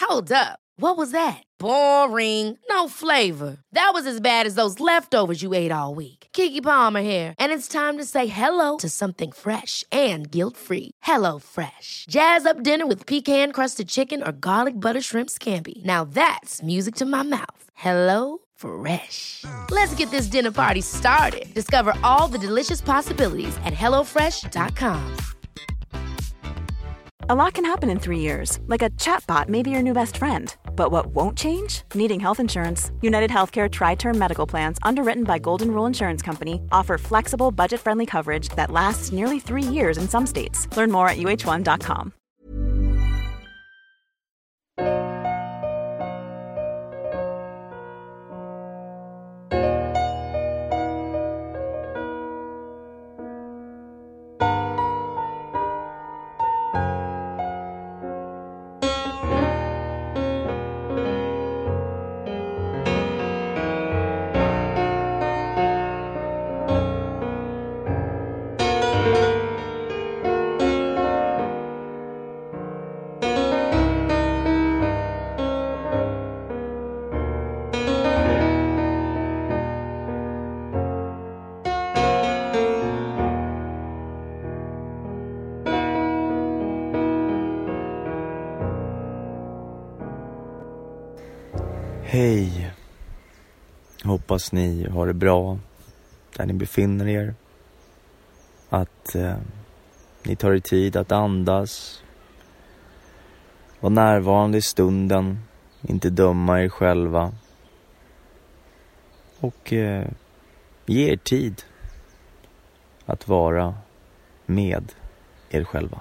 Hold up. What was that? Boring. No flavor. That was as bad as those leftovers you ate all week. Keke Palmer here, and it's time to say hello to something fresh and guilt-free. Hello Fresh. Jazz up dinner with pecan-crusted chicken or garlic butter shrimp scampi. Now that's music to my mouth. Hello Fresh. Let's get this dinner party started. Discover all the delicious possibilities at hellofresh.com. A lot can happen in 3 years, like a chatbot may be your new best friend. But what won't change? Needing health insurance. United Healthcare Tri-Term Medical Plans, underwritten by Golden Rule Insurance Company, offer flexible, budget-friendly coverage that lasts nearly 3 years in some states. Learn more at uh1.com. Hej, hoppas ni har det bra där ni befinner er. Att ni tar er tid att andas, vara närvarande i stunden, inte döma er själva. Och ge er tid att vara med er själva.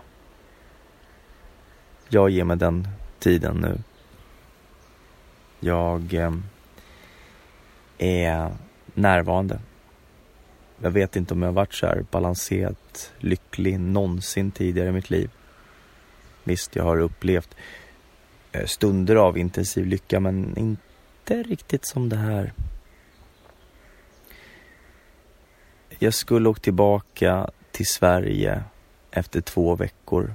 Jag ger mig den tiden nu. Jag är närvarande. Jag vet inte om jag har varit så här balanserat lycklig någonsin tidigare i mitt liv. Visst, jag har upplevt stunder av intensiv lycka, men inte riktigt som det här. Jag skulle åka tillbaka till Sverige efter 2 veckor.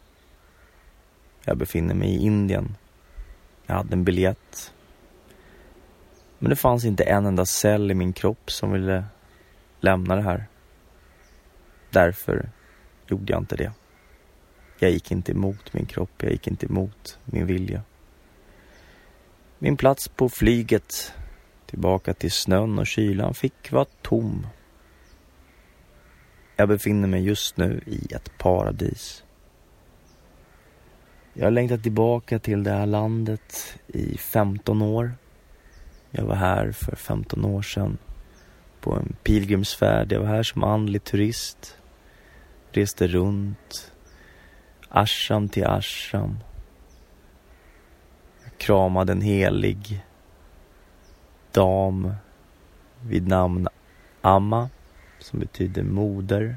Jag befinner mig i Indien. Jag hade en biljett. Men det fanns inte en enda cell i min kropp som ville lämna det här. Därför gjorde jag inte det. Jag gick inte emot min kropp. Jag gick inte emot min vilja. Min plats på flyget tillbaka till snön och kylan fick vara tom. Jag befinner mig just nu i ett paradis. Jag har längtat tillbaka till det här landet i 15 år. Jag var här för 15 år sedan på en pilgrimsfärd. Jag var här som andlig turist. Reste runt ashram till ashram. Jag kramade en helig dam vid namn Amma, som betyder moder.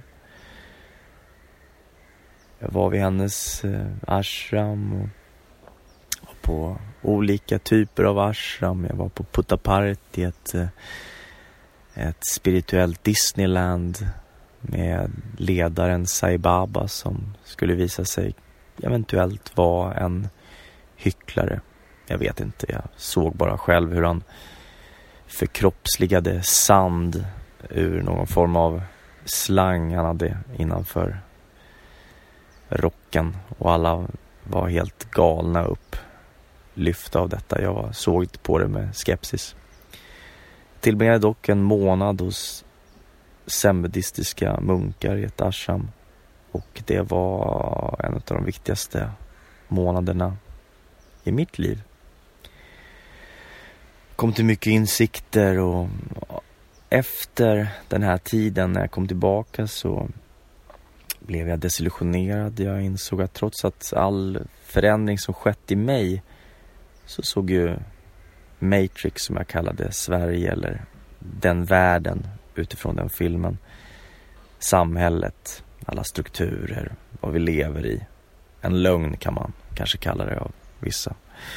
Jag var vid hennes ashram och på olika typer av ashram. Jag var på Puttaparthi, ett spirituellt Disneyland med ledaren Sai Baba, som skulle visa sig eventuellt vara en hycklare. Jag vet inte, jag såg bara själv hur han förkroppsligade sand ur någon form av slang han hade innanför rocken, och alla var helt galna upp lyfta av detta. Jag såg på det med skepsis. Tillbringade dock en månad hos zen-buddhistiska munkar i ett ashram, och det var en av de viktigaste månaderna i mitt liv. Kom till mycket insikter, och efter den här tiden när jag kom tillbaka så blev jag desillusionerad. Jag insåg att trots att all förändring som skett i mig, så såg ju Matrix, som jag kallade Sverige, eller den världen utifrån den filmen, samhället, alla strukturer, vad vi lever i, en lögn kan man kanske kalla det av vissa.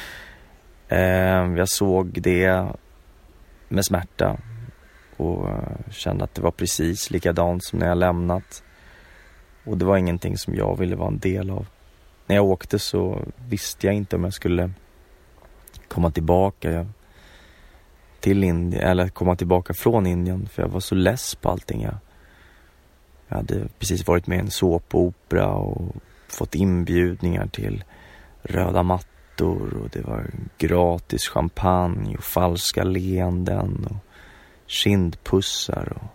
Jag såg det med smärta och kände att det var precis likadant som när jag lämnat. Och det var ingenting som jag ville vara en del av. När jag åkte så visste jag inte om jag skulle komma tillbaka till Indien, eller komma tillbaka från Indien, för jag var så less på allting. Jag hade precis varit med i en såpopera och fått inbjudningar till röda mattor, och det var gratis champagne och falska leenden och kindpussar, och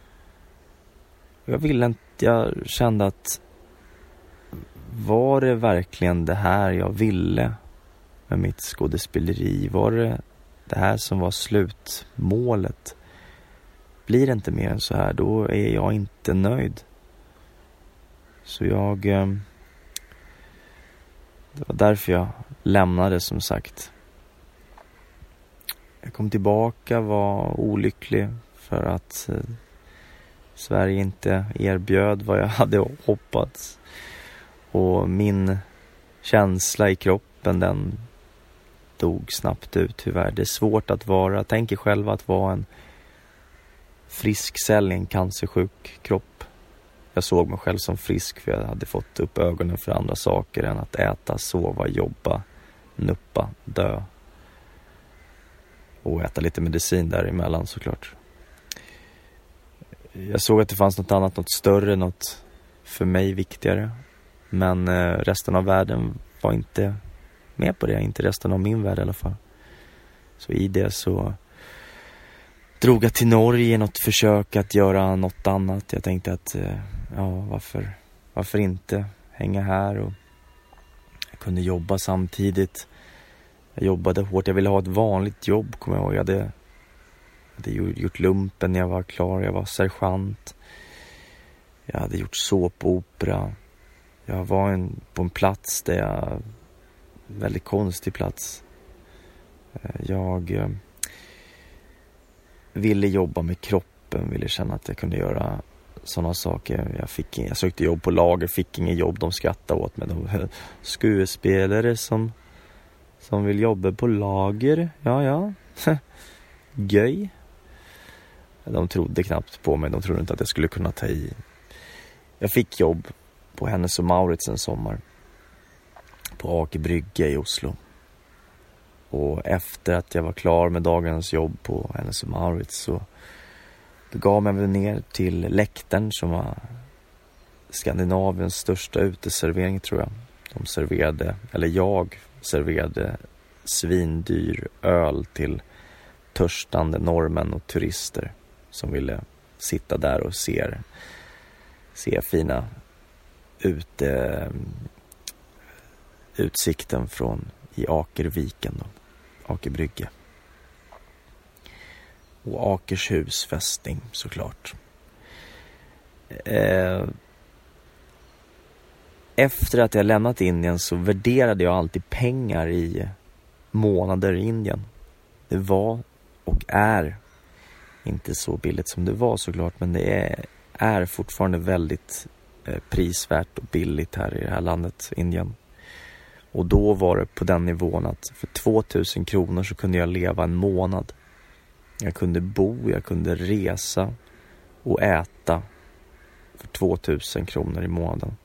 jag kände att var det verkligen det här jag ville med mitt skådespeleri? Var det här som var slutmålet? Blir det inte mer än så här, då är jag inte nöjd. Så det var därför jag lämnade, som sagt. Jag kom tillbaka, var olycklig för att Sverige inte erbjöd vad jag hade hoppats. Och min känsla i kroppen, den dog snabbt ut tyvärr. Det är svårt att vara, jag tänker själv att vara en frisk cell i en cancersjuk kropp. Jag såg mig själv som frisk, för jag hade fått upp ögonen för andra saker än att äta, sova, jobba, nuppa, dö. Och äta lite medicin däremellan, såklart. Jag såg att det fanns något annat, något större, något för mig viktigare. Men resten av världen var inte med på det. Inte resten av min värld i alla fall. Så i det så drog jag till Norge i något försök att göra något annat. Jag tänkte att varför inte hänga här, och jag kunde jobba samtidigt. Jag jobbade hårt. Jag ville ha ett vanligt jobb, kommer jag ihåg. Jag hade gjort lumpen när jag var klar. Jag var sergeant. Jag hade gjort såpopera. Jag var på en plats där jag... väldigt konstig plats. Jag ville jobba med kroppen. Ville känna att jag kunde göra sådana saker. Jag sökte jobb på lager. Fick ingen jobb. De skrattade åt mig. De skuespelare som vill jobba på lager. Ja. Göj. De trodde knappt på mig. De trodde inte att jag skulle kunna ta i. Jag fick jobb på Hennes & Mauritz en sommar. På Aker Brygge i Oslo. Och efter att jag var klar med dagens jobb på Hennes & Mauritz så gav jag mig ner till Läktern, som var Skandinaviens största uteservering, tror jag. Jag serverade svindyr öl till törstande norrmän och turister som ville sitta där och se fina utsikten från i Akerviken då, Aker Brygge. Och Akershus fästning, såklart. Efter att jag lämnat Indien så värderade jag alltid pengar i månader i Indien. Det var och är inte så billigt som det var, såklart, men det är fortfarande väldigt prisvärt och billigt här i det här landet, Indien. Och då var det på den nivån att för 2000 kronor så kunde jag leva en månad. Jag kunde bo, jag kunde resa och äta för 2000 kronor i månaden.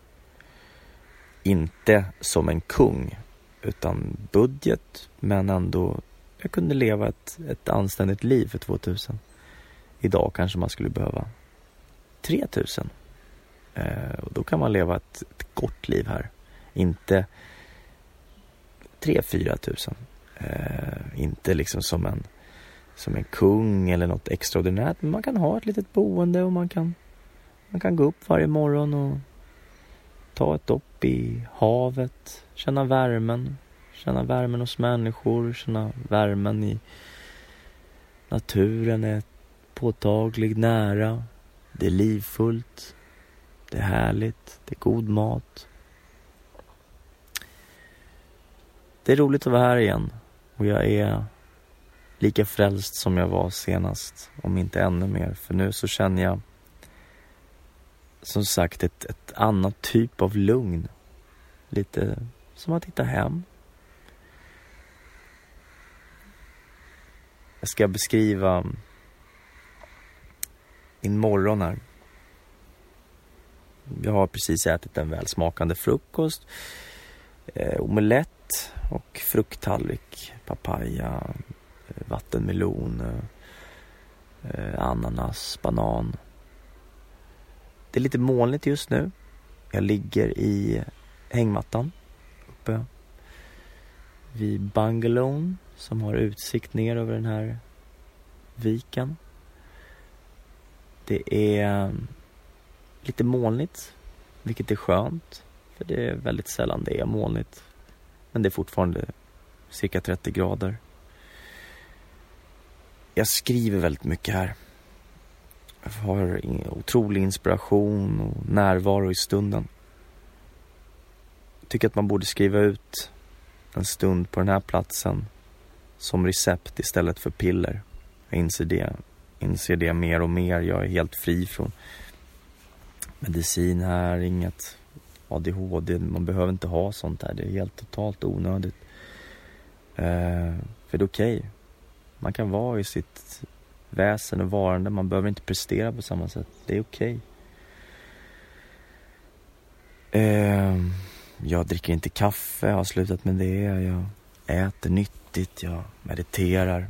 Inte som en kung, utan budget, men ändå jag kunde leva ett anständigt liv för 2000. Idag kanske man skulle behöva 3000. Och då kan man leva ett gott liv här. Inte 3-4 tusen. Inte liksom som en kung eller något extraordinärt. Men man kan ha ett litet boende och man kan gå upp varje morgon och ta ett dopp i havet. Känna värmen hos människor. Känna värmen i naturen är påtaglig, nära. Det är livfullt. Det är härligt. Det är god mat. Det är roligt att vara här igen. Och jag är lika frälst som jag var senast. Om inte ännu mer. För nu så känner jag som sagt ett annat typ av lugn. Lite som att hitta hem. Jag ska beskriva min morgon här. Jag har precis ätit en välsmakande frukost. omelett och frukttallrik, papaya, vattenmelon, ananas, banan. Det är lite molnigt just nu. Jag ligger i hängmattan uppe vid bungalowen som har utsikt ner över den här viken. Det är lite molnigt, vilket är skönt, för det är väldigt sällan det är molnigt. Men det är fortfarande cirka 30 grader. Jag skriver väldigt mycket här. Jag har otrolig inspiration och närvaro i stunden. Jag tycker att man borde skriva ut en stund på den här platsen som recept istället för piller. Jag inser det mer och mer. Jag är helt fri från medicin här, inget ADHD. Man behöver inte ha sånt här. Det är helt totalt onödigt. För det är okej. Man kan vara i sitt väsen och varande. Man behöver inte prestera på samma sätt. Det är okej. Jag dricker inte kaffe. Jag har slutat med det. Jag äter nyttigt. Jag mediterar.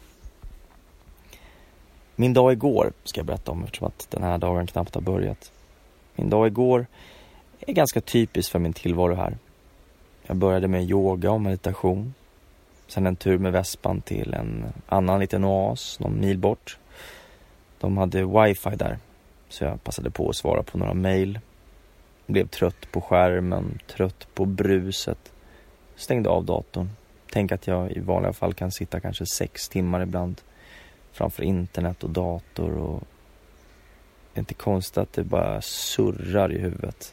Min dag igår ska jag berätta om, eftersom att den här dagen knappt har börjat. Min dag igår är ganska typisk för min tillvaro här. Jag började med yoga och meditation. Sen en tur med vespan till en annan liten oas någon mil bort. De hade wifi där, så jag passade på att svara på några mejl. Blev trött på skärmen, trött på bruset. Stängde av datorn. Tänk att jag i vanliga fall kan sitta kanske 6 timmar ibland framför internet och dator. Och det är inte konstigt att det bara surrar i huvudet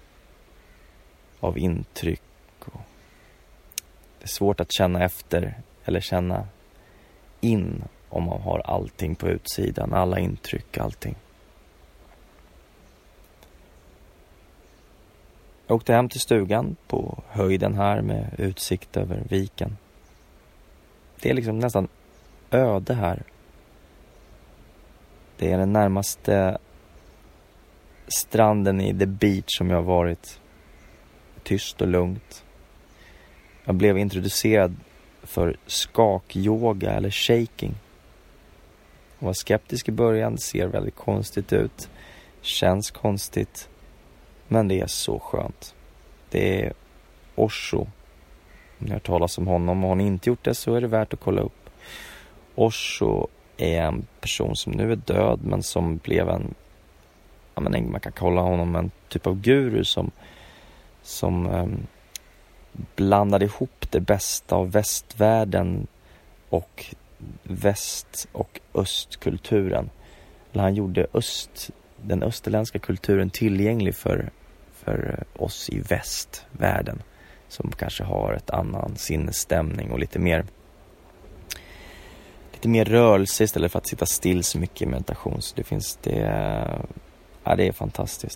av intryck. Och det är svårt att känna efter eller känna in om man har allting på utsidan. Alla intryck, allting. Jag åkte hem till stugan på höjden här med utsikt över viken. Det är liksom nästan öde här. Det är den närmaste stranden i The Beach som jag har varit. Tyst och lugnt. Jag blev introducerad för skakyoga eller shaking. Jag var skeptisk i början, ser väldigt konstigt ut. Känns konstigt. Men det är så skönt. Det är Osho. Om ni har talat om honom och har ni inte gjort det så är det värt att kolla upp. Osho är en person som nu är död men som blev man kan kalla honom en typ av guru som blandade ihop det bästa av västvärlden och väst- och östkulturen. Han gjorde den österländska kulturen tillgänglig för oss i västvärlden som kanske har ett annan sinnesstämning och lite mer rörelse istället för att sitta still så mycket i meditation. Så det är fantastiskt.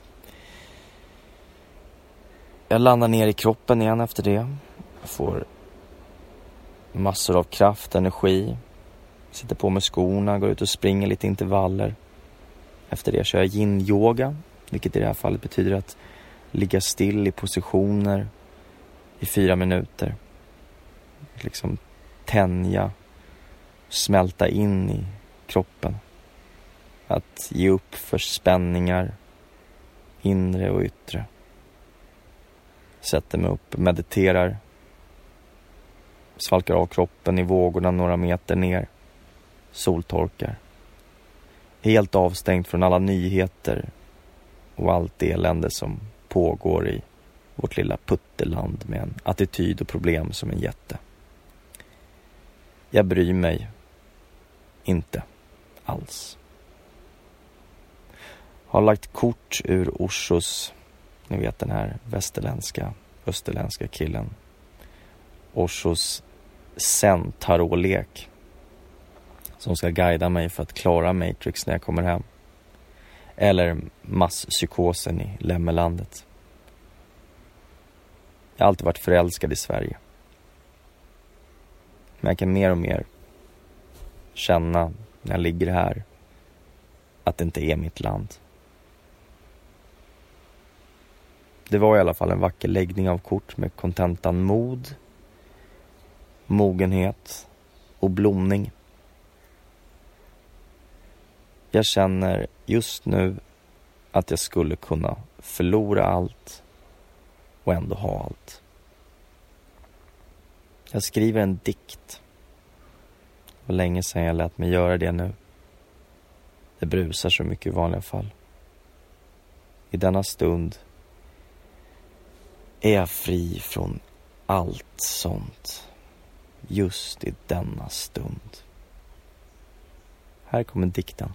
Jag landar ner i kroppen igen efter det. Jag får massor av kraft, energi. Sätter på mig skorna, går ut och springer lite intervaller. Efter det kör jag yin-yoga, vilket i det här fallet betyder att ligga still i positioner i 4 minuter. Liksom tänja, smälta in i kroppen. Att ge upp för spänningar, inre och yttre. Sätter mig upp, mediterar. Svalkar av kroppen i vågorna några meter ner. Soltorkar. Helt avstängt från alla nyheter och allt elände som pågår i vårt lilla putteland med en attityd och problem som en jätte. Jag bryr mig inte alls. Har lagt kort ur Oshos, ni vet den här österländska killen. Oshos zen-tarotlek som ska guida mig för att klara Matrix när jag kommer hem. Eller masspsykosen i Lämmelandet. Jag har alltid varit förälskad i Sverige. Men jag kan mer och mer känna när jag ligger här att det inte är mitt land. Det var i alla fall en vacker läggning av kort med kontentan mod, mogenhet och blomning. Jag känner just nu att jag skulle kunna förlora allt och ändå ha allt. Jag skriver en dikt. Det var länge sedan jag lät mig göra det nu. Det brusar så mycket i vanliga fall. I denna stund är jag fri från allt sånt. Just i denna stund. Här kommer dikten.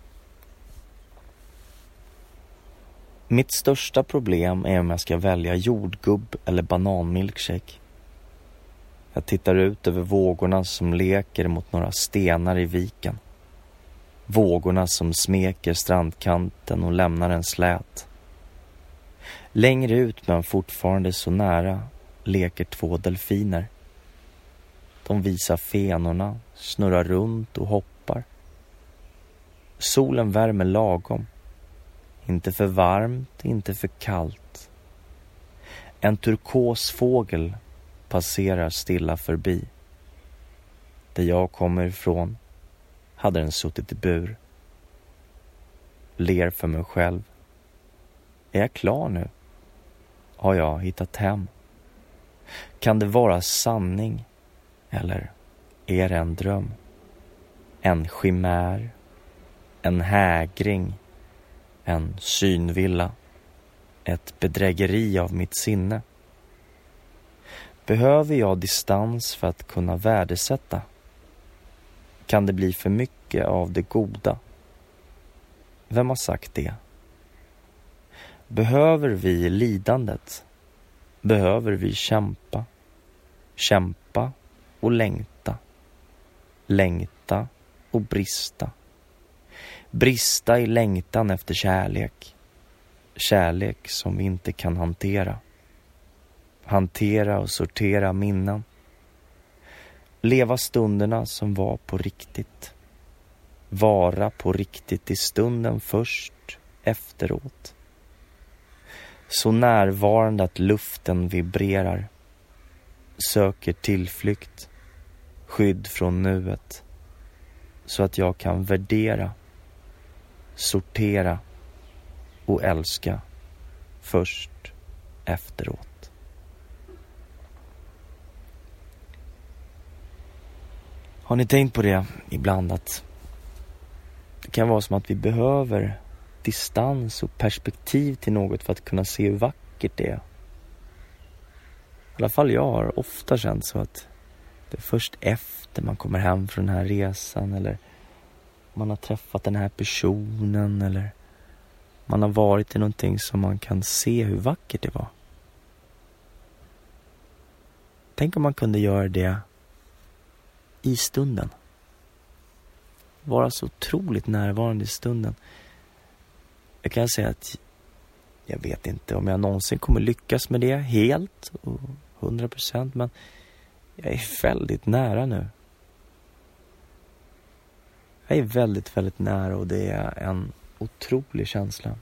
Mitt största problem är om jag ska välja jordgubb eller bananmilkshake. Jag tittar ut över vågorna som leker mot några stenar i viken. Vågorna som smeker strandkanten och lämnar en slät. Längre ut men fortfarande så nära leker 2 delfiner. De visar fenorna, snurrar runt och hoppar. Solen värmer lagom. Inte för varmt, inte för kallt. En turkosfågel passerar stilla förbi. Där jag kommer ifrån hade den suttit i bur. Ler för mig själv. Är jag klar nu? Har jag hittat hem? Kan det vara sanning? Eller är det en dröm? En chimär? En hägring? En synvilla? Ett bedrägeri av mitt sinne? Behöver jag distans för att kunna värdesätta? Kan det bli för mycket av det goda? Vem har sagt det? Behöver vi lidandet? Behöver vi kämpa? Kämpa och längta. Längta och brista. Brista i längtan efter kärlek. Kärlek som vi inte kan hantera. Hantera och sortera minnen. Leva stunderna som var på riktigt. Vara på riktigt i stunden först, efteråt. Så närvarande att luften vibrerar. Söker tillflykt, skydd från nuet. Så att jag kan värdera, sortera och älska först, efteråt. Har ni tänkt på det ibland att det kan vara som att vi behöver distans och perspektiv till något för att kunna se hur vackert det är? I alla fall jag har ofta känt så att det är först efter man kommer hem från den här resan eller man har träffat den här personen eller man har varit i någonting som man kan se hur vackert det var. Tänk om man kunde göra det i stunden. Vara så otroligt närvarande i stunden. Jag kan säga att jag vet inte om jag någonsin kommer lyckas med det helt och 100%, men jag är väldigt nära nu. Jag är väldigt, väldigt nära och det är en otrolig känsla.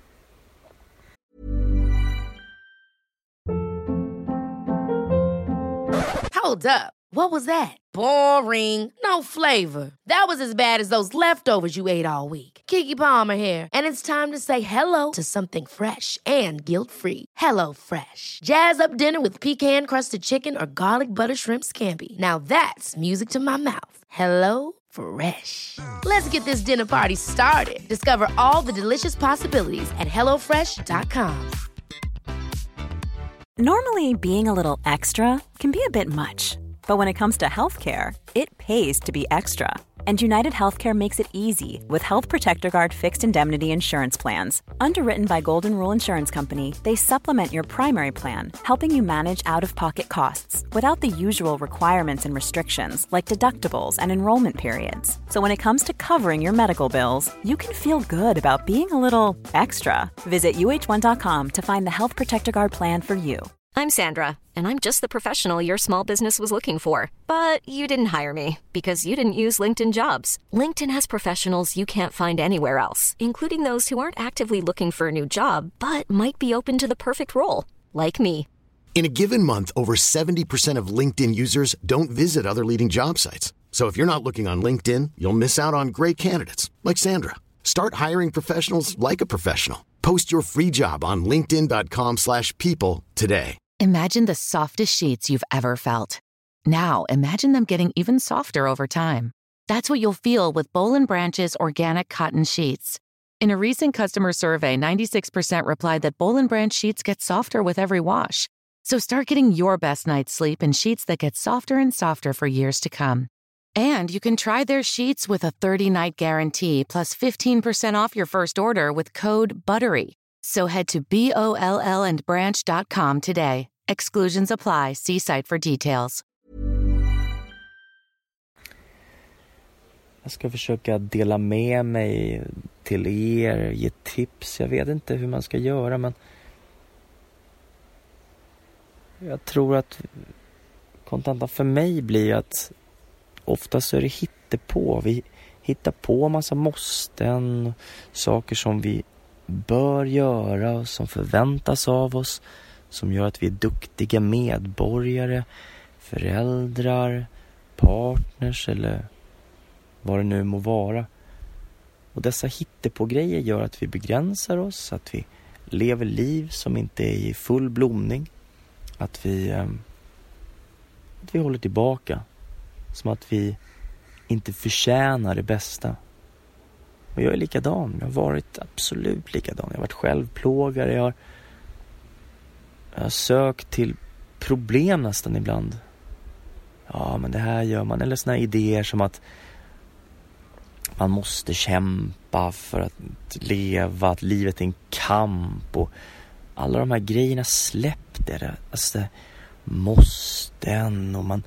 Hold up. What was that? Boring. No flavor. That was as bad as those leftovers you ate all week. Keke Palmer here, and it's time to say hello to something fresh and guilt-free. Hello Fresh. Jazz up dinner with pecan-crusted chicken or garlic butter shrimp scampi. Now that's music to my mouth. Hello Fresh. Let's get this dinner party started. Discover all the delicious possibilities at hellofresh.com. Normally, being a little extra can be a bit much. But when it comes to healthcare, it pays to be extra. And United Healthcare makes it easy with Health Protector Guard fixed indemnity insurance plans. Underwritten by Golden Rule Insurance Company, they supplement your primary plan, helping you manage out-of-pocket costs without the usual requirements and restrictions like deductibles and enrollment periods. So when it comes to covering your medical bills, you can feel good about being a little extra. Visit uh1.com to find the Health Protector Guard plan for you. I'm Sandra, and I'm just the professional your small business was looking for. But you didn't hire me because you didn't use LinkedIn Jobs. LinkedIn has professionals you can't find anywhere else, including those who aren't actively looking for a new job, but might be open to the perfect role. like me. In a given month, over 70% of LinkedIn users don't visit other leading job sites. So if you're not looking on LinkedIn, you'll miss out on great candidates like Sandra. Start hiring professionals like a professional. Post your free job on linkedin.com/people today. Imagine the softest sheets you've ever felt. Now, imagine them getting even softer over time. That's what you'll feel with Boll & Branch's organic cotton sheets. In a recent customer survey, 96% replied that Boll & Branch sheets get softer with every wash. So start getting your best night's sleep in sheets that get softer and softer for years to come. And you can try their sheets with a 30-night guarantee plus 15% off your first order with code BUTTERY. So head to BOLLandbranch.com today. Exclusions apply. See site for details. Jag ska försöka dela med mig till er, ge tips. Jag vet inte hur man ska göra, men jag tror att kontentan för mig blir att oftast så är det hittepå. Vi hittar på massa måsten, saker som vi bör göra och som förväntas av oss, som gör att vi är duktiga medborgare, föräldrar, partners eller vad det nu må vara. Och dessa hittepå-grejer gör att vi begränsar oss, att vi lever liv som inte är i full blomning, att vi håller tillbaka, som att vi inte förtjänar det bästa. Och jag är likadan. Jag har varit absolut likadan. Jag har varit självplågare. Jag har sökt till problem nästan ibland. Ja, men det här gör man. Eller såna idéer som att man måste kämpa för att leva, att livet är en kamp, och alla de här grejerna släppte det. Alltså, måsten, och man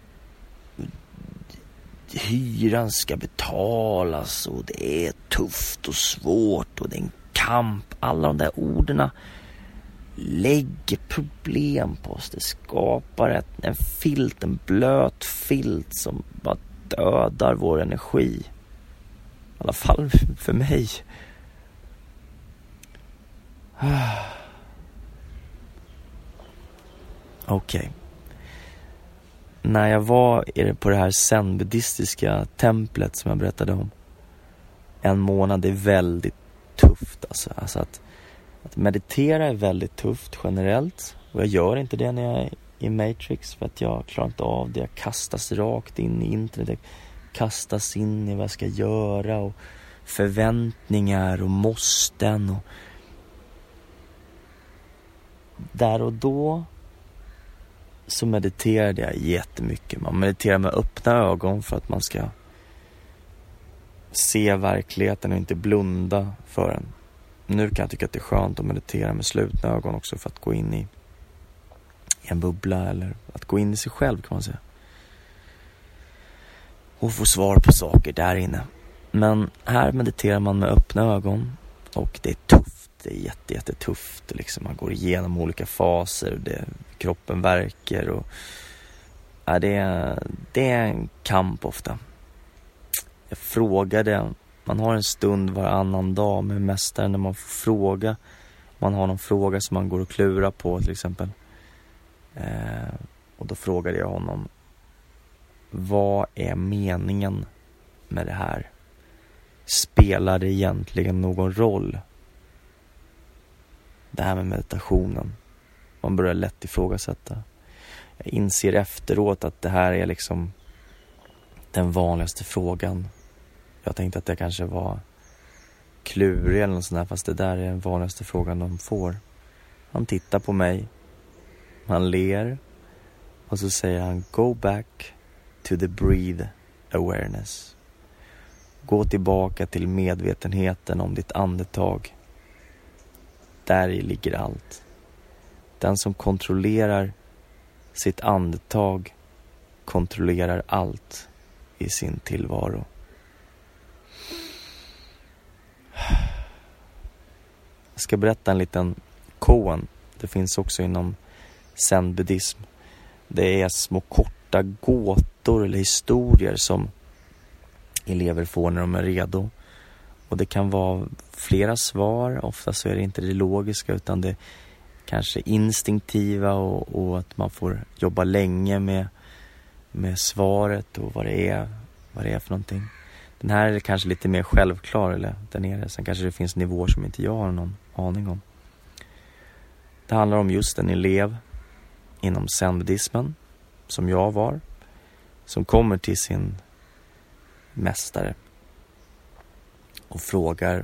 hyran ska betalas och det är tufft och svårt och det är en kamp. Alla de där orden lägger problem på oss. Det skapar en filt, en blöt filt som bara dödar vår energi. I alla fall för mig. Okej. När jag var på det här zen-buddhistiska templet som jag berättade om, en månad är väldigt tufft. Alltså att meditera är väldigt tufft generellt. Och jag gör inte det när jag är i Matrix, för att jag klarar inte av det. Jag kastas rakt in i internet. Jag kastas in i vad jag ska göra och förväntningar och måsten. Och där och då så mediterade jag jättemycket. Man mediterar med öppna ögon för att man ska se verkligheten och inte blunda för den. Nu kan jag tycka att det är skönt att meditera med slutna ögon också, för att gå in i en bubbla, eller att gå in i sig själv kan man säga. Och få svar på saker där inne. Men här mediterar man med öppna ögon och det är tufft. Det är jättetufft. Liksom man går igenom olika faser. Kroppen värker och det är en kamp ofta. Jag frågade, man har en stund varannan dag med mästaren när man får fråga. Man har någon fråga som man går och klurar på till exempel. Och då frågade jag honom, vad är meningen med det här? Spelar det egentligen någon roll? Det här med meditationen. Man börjar lätt ifrågasätta. Jag inser efteråt att det här är liksom den vanligaste frågan. Jag tänkte att det kanske var klurig eller något sånt där, fast det där är den vanligaste frågan de får. Han tittar på mig. Han ler. Och så säger han, go back to the breathe awareness. Gå tillbaka till medvetenheten om ditt andetag. Där ligger allt. Den som kontrollerar sitt andetag kontrollerar allt i sin tillvaro. Jag ska berätta en liten koan. Det finns också inom zen-buddhism. Det är små korta gåtor eller historier som elever får när de är redo. Och det kan vara flera svar. Ofta så är det inte det logiska utan det kanske instinktiva och att man får jobba länge med svaret och vad det är för någonting. Den här är kanske lite mer självklar, eller där nere. Sen kanske det finns nivåer som inte jag har någon aning om. Det handlar om just en elev inom zen-buddhismen, som jag var, som kommer till sin mästare och frågar: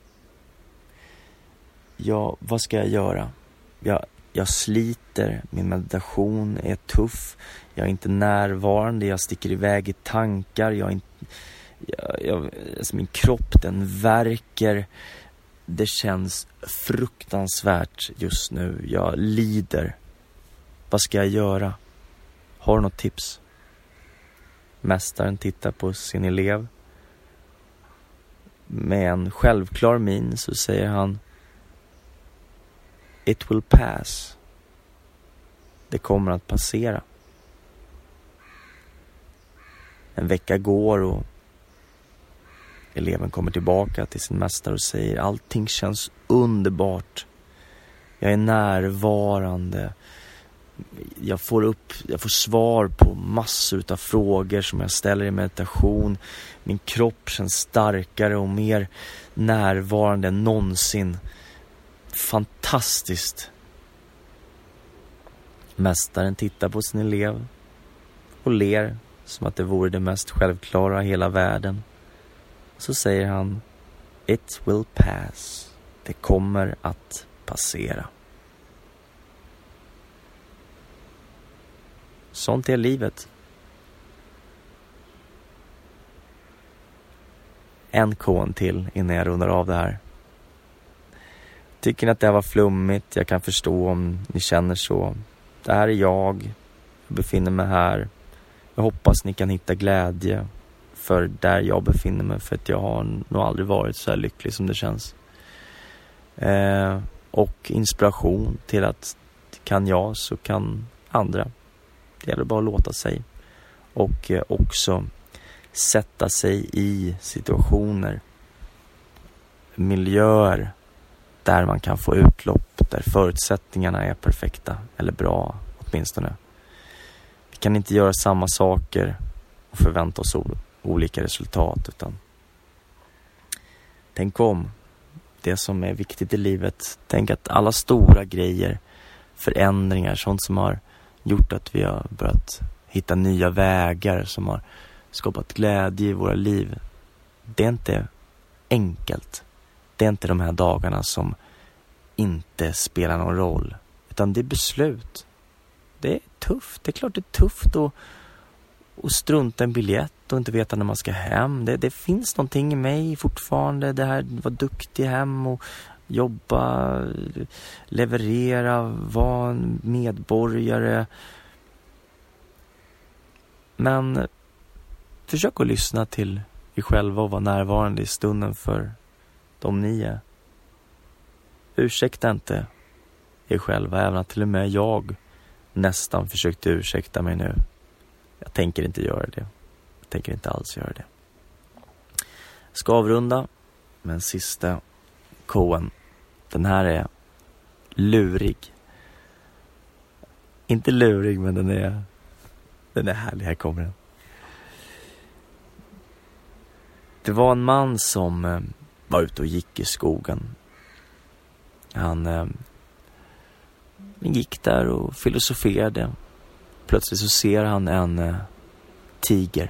ja, vad ska jag göra? Jag sliter, min meditation är tuff, jag är inte närvarande, jag sticker iväg i tankar, alltså min kropp, den värker, det känns fruktansvärt just nu, jag lider. Vad ska jag göra? Har du något tips? Mästaren tittar på sin elev. Med en självklar min så säger han: It will pass. Det kommer att passera. En vecka går och eleven kommer tillbaka till sin mästare och säger: allting känns underbart. Jag är närvarande. Jag får svar på massor av frågor som jag ställer i meditation. Min kropp känns starkare och mer närvarande än någonsin. Fantastiskt. Mästaren tittar på sin elev och ler som att det vore det mest självklara i hela världen. Så säger han: It will pass. Det kommer att passera. Sånt är livet. En kon till innan jag rundar av det här. Tycker ni att det här var flummigt? Jag kan förstå om ni känner så. Det här är jag befinner mig här. Jag hoppas ni kan hitta glädje för där jag befinner mig. För att jag har nog aldrig varit så här lycklig som det känns. Och inspiration till att kan jag så kan andra. Det gäller bara att låta sig. Och också sätta sig i situationer, miljöer där man kan få utlopp, där förutsättningarna är perfekta eller bra åtminstone. Vi kan inte göra samma saker och förvänta oss olika resultat, utan tänk om det som är viktigt i livet. Tänk att alla stora grejer, förändringar, sånt som har gjort att vi har börjat hitta nya vägar, som har skapat glädje i våra liv. Det är inte enkelt. Det är inte de här dagarna som inte spelar någon roll, utan det är beslut. Det är tufft. Det är klart det är tufft att strunta en biljett och inte veta när man ska hem. Det finns någonting i mig fortfarande. Det här, vara duktig hem och jobba, leverera, vara en medborgare. Men försök att lyssna till er själva och vara närvarande i stunden för de ni är. Ursäkta inte er själva, även att till och med jag nästan försökte ursäkta mig nu. Jag tänker inte göra det. Jag tänker inte alls göra det. Jag ska avrunda med en sista koen. Den här är lurig. Inte lurig, men den är härlig. Här kommer den. Det var en man som var ute och gick i skogen. Han gick där och filosoferade. Plötsligt så ser han en tiger.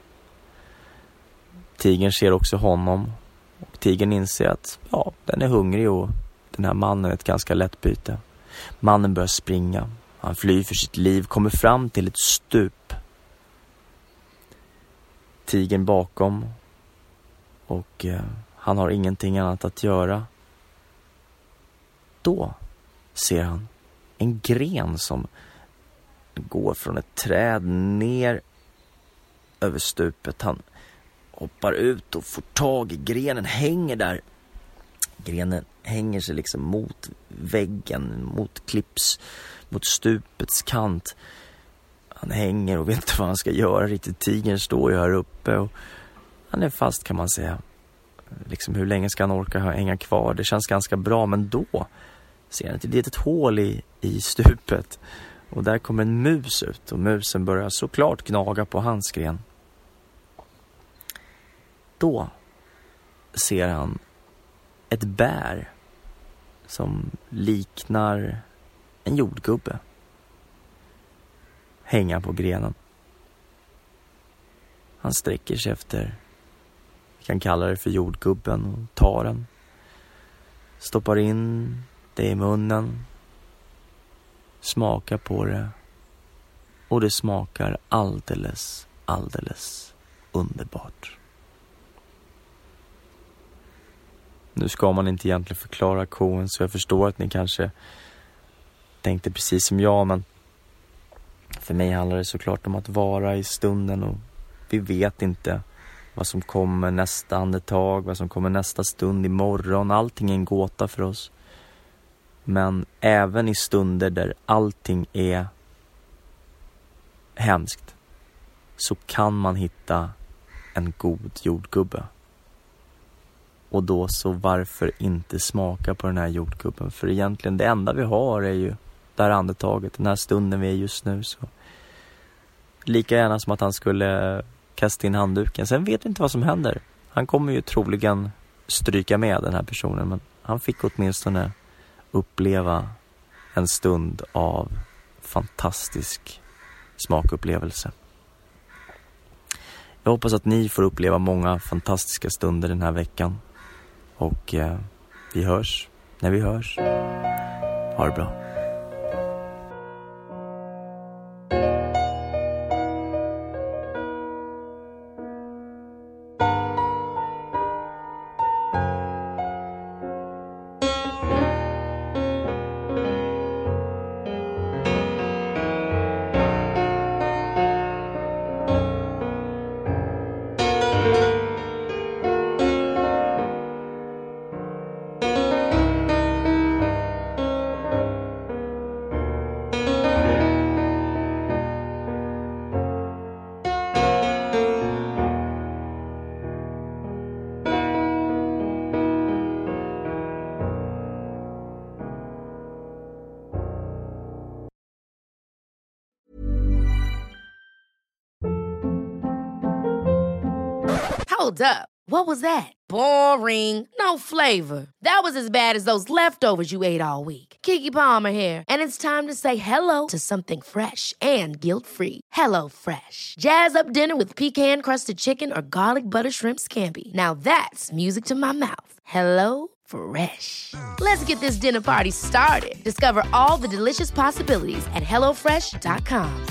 Tigern ser också honom. Och tigern inser att den är hungrig och den här mannen är ett ganska lätt byte. Mannen börjar springa. Han flyr för sitt liv, kommer fram till ett stup. Tigern bakom. Och han har ingenting annat att göra. Då ser han en gren som går från ett träd ner över stupet. Han hoppar ut och får tag i grenen, hänger där. Grenen hänger sig liksom mot väggen, mot stupets kant. Han hänger och vet inte vad han ska göra riktigt. Tigern står ju här uppe och han är fast, kan man säga. Liksom hur länge ska han orka hänga kvar? Det känns ganska bra, men då ser han ett litet hål i stupet. Och där kommer en mus ut. Och musen börjar såklart gnaga på hans gren. Då ser han ett bär som liknar en jordgubbe hänga på grenen. Han sträcker sig efter, vi kan kalla det för jordgubben, och tar den. Stoppar in det i munnen. Smakar på det. Och det smakar alldeles underbart. Nu ska man inte egentligen förklara koen, så jag förstår att ni kanske tänkte precis som jag, men för mig handlar det såklart om att vara i stunden, och vi vet inte vad som kommer nästa andetag, vad som kommer nästa stund imorgon. Allting är en gåta för oss. Men även i stunder där allting är hemskt så kan man hitta en god jordgubbe. Och då så varför inte smaka på den här jordgubben? För egentligen det enda vi har är ju det här andetaget, den här stunden vi är just nu. Så lika gärna som att han skulle kasta in handduken. Sen vet vi inte vad som händer. Han kommer ju troligen stryka med den här personen, men han fick åtminstone uppleva en stund av fantastisk smakupplevelse. Jag hoppas att ni får uppleva många fantastiska stunder den här veckan. Och vi hörs när vi hörs. Ha det bra. Hold up. What was that? Boring. No flavor. That was as bad as those leftovers you ate all week. Keke Palmer here, and it's time to say hello to something fresh and guilt-free. Hello Fresh. Jazz up dinner with pecan-crusted chicken or garlic butter shrimp scampi. Now that's music to my mouth. Hello Fresh. Let's get this dinner party started. Discover all the delicious possibilities at hellofresh.com.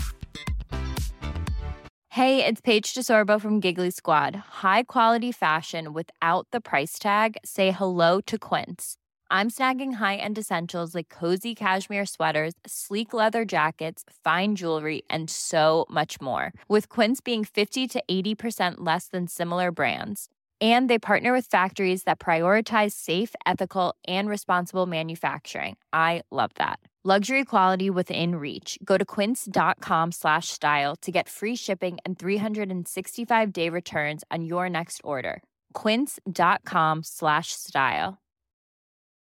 Hey, it's Paige DeSorbo from Giggly Squad. High quality fashion without the price tag. Say hello to Quince. I'm snagging high-end essentials like cozy cashmere sweaters, sleek leather jackets, fine jewelry, and so much more. With Quince being 50 to 80% less than similar brands. And they partner with factories that prioritize safe, ethical, and responsible manufacturing. I love that. Luxury quality within reach. Go to quince.com/style to get free shipping and 365-day returns on your next order. Quince.com/style.